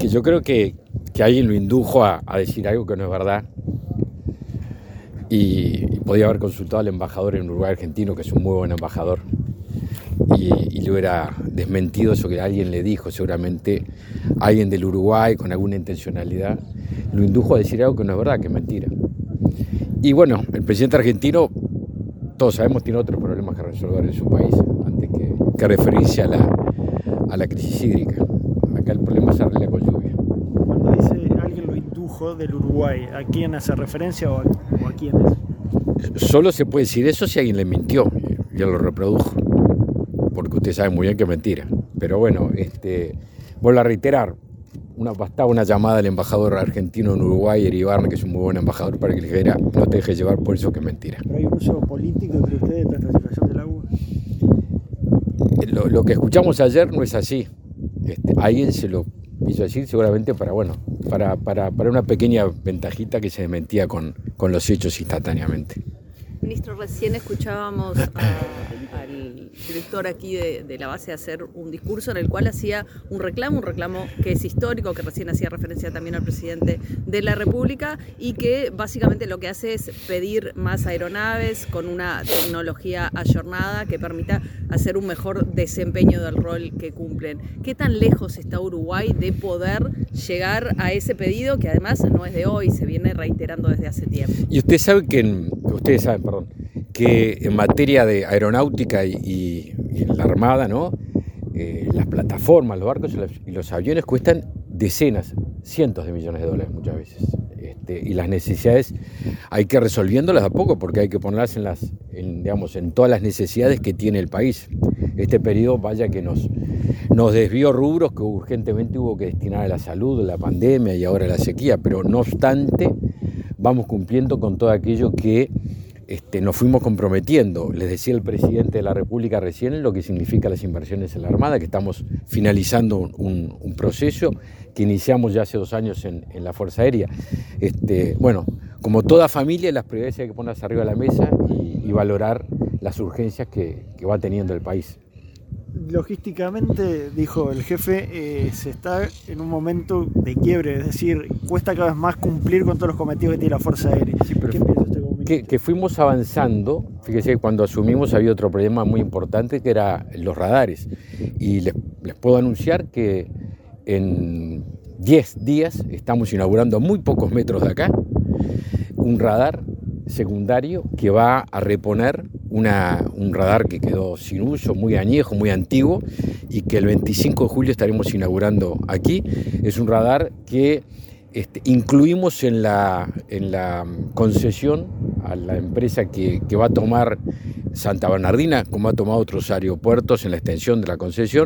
que yo creo que alguien lo indujo a decir algo que no es verdad y podía haber consultado al embajador en Uruguay argentino, que es un muy buen embajador, y le hubiera desmentido eso que alguien le dijo. Seguramente alguien del Uruguay con alguna intencionalidad lo indujo a decir algo que no es verdad, que es mentira. Y bueno, el presidente argentino, todos sabemos, tiene otros problemas que resolver en su país antes que referirse a la crisis hídrica. Acá el problema se arregla con lluvia. Cuando dice alguien lo indujo del Uruguay, ¿a quién hace referencia o a quiénes? Solo se puede decir eso si alguien le mintió y él lo reprodujo, porque usted sabe muy bien que es mentira. Pero bueno, vuelvo a reiterar, bastaba una llamada al embajador argentino en Uruguay, Iribarne, que es un muy buen embajador, para que le dijera: no te dejes llevar por eso que es mentira. ¿Pero hay un uso político entre ustedes de esta situación del agua? Lo que escuchamos ayer no es así. Alguien se lo hizo decir seguramente para una pequeña ventajita que se desmentía con los hechos instantáneamente. Ministro, recién escuchábamos al director aquí de la base hacer un discurso en el cual hacía un reclamo que es histórico, que recién hacía referencia también al presidente de la República, y que básicamente lo que hace es pedir más aeronaves con una tecnología ayornada que permita hacer un mejor desempeño del rol que cumplen. ¿Qué tan lejos está Uruguay de poder llegar a ese pedido, que además no es de hoy, se viene reiterando desde hace tiempo? Y ustedes saben que en materia de aeronáutica y la Armada, ¿no? Las plataformas, los barcos y los aviones cuestan decenas, cientos de millones de dólares muchas veces. Y las necesidades hay que resolviéndolas a poco, porque hay que ponerlas en todas las necesidades que tiene el país. Este periodo, vaya que nos desvió rubros que urgentemente hubo que destinar a la salud, la pandemia y ahora la sequía, pero no obstante vamos cumpliendo con todo aquello que nos fuimos comprometiendo. Les decía el presidente de la República recién lo que significa las inversiones en la Armada, que estamos finalizando un proceso que iniciamos ya hace 2 años en la Fuerza Aérea. Bueno, como toda familia, las prioridades hay que ponerlas arriba de la mesa y valorar las urgencias que va teniendo el país. Logísticamente, dijo el jefe, se está en un momento de quiebre, es decir, cuesta cada vez más cumplir con todos los cometidos que tiene la Fuerza Aérea. Sí, pero ¿Qué piensa usted como ministro? Que fuimos avanzando. Fíjese que cuando asumimos había otro problema muy importante, que era los radares, y les puedo anunciar que en 10 días estamos inaugurando a muy pocos metros de acá un radar secundario que va a reponer un radar que quedó sin uso, muy añejo, muy antiguo, y que el 25 de julio estaremos inaugurando aquí. Es un radar que incluimos en la concesión a la empresa que va a tomar Santa Bernardina, como ha tomado otros aeropuertos en la extensión de la concesión,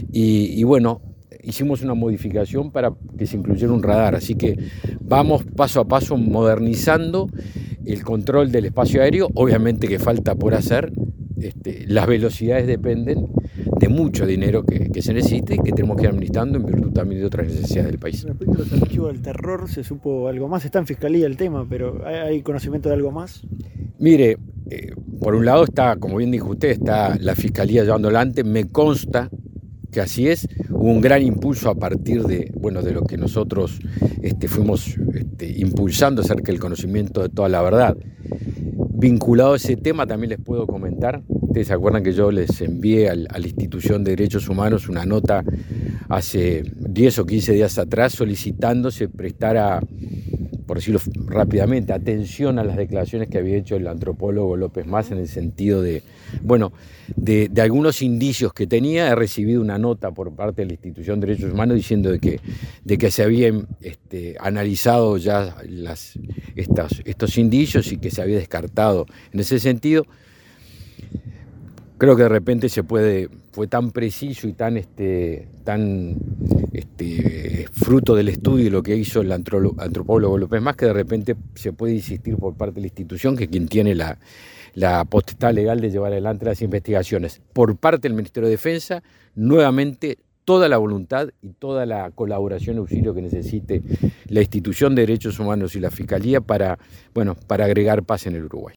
y bueno, hicimos una modificación para que se incluyera un radar, así que vamos paso a paso modernizando el control del espacio aéreo. Obviamente que falta por hacer, las velocidades dependen de mucho dinero que se necesite y que tenemos que ir administrando en virtud también de otras necesidades del país. Respecto a los archivos del terror, ¿se supo algo más? Está en Fiscalía el tema, pero ¿hay conocimiento de algo más? Mire, por un lado está, como bien dijo usted, está la Fiscalía llevando adelante. Me consta que así es. Hubo un gran impulso a partir de lo que nosotros fuimos impulsando acerca del conocimiento de toda la verdad. Vinculado a ese tema, también les puedo comentar, ustedes se acuerdan que yo les envié a la Institución de Derechos Humanos una nota hace 10 o 15 días atrás solicitando se prestara, por decirlo rápidamente, atención a las declaraciones que había hecho el antropólogo López Mas en el sentido de algunos indicios que tenía. He recibido una nota por parte de la Institución de Derechos Humanos diciendo de que se habían analizado ya estos indicios y que se había descartado en ese sentido. Creo que de repente fue tan preciso y tan fruto del estudio y lo que hizo el antropólogo López Mas, que de repente se puede insistir por parte de la institución, que es quien tiene la potestad legal de llevar adelante las investigaciones. Por parte del Ministerio de Defensa, nuevamente toda la voluntad y toda la colaboración y auxilio que necesite la Institución de Derechos Humanos y la Fiscalía para agregar paz en el Uruguay.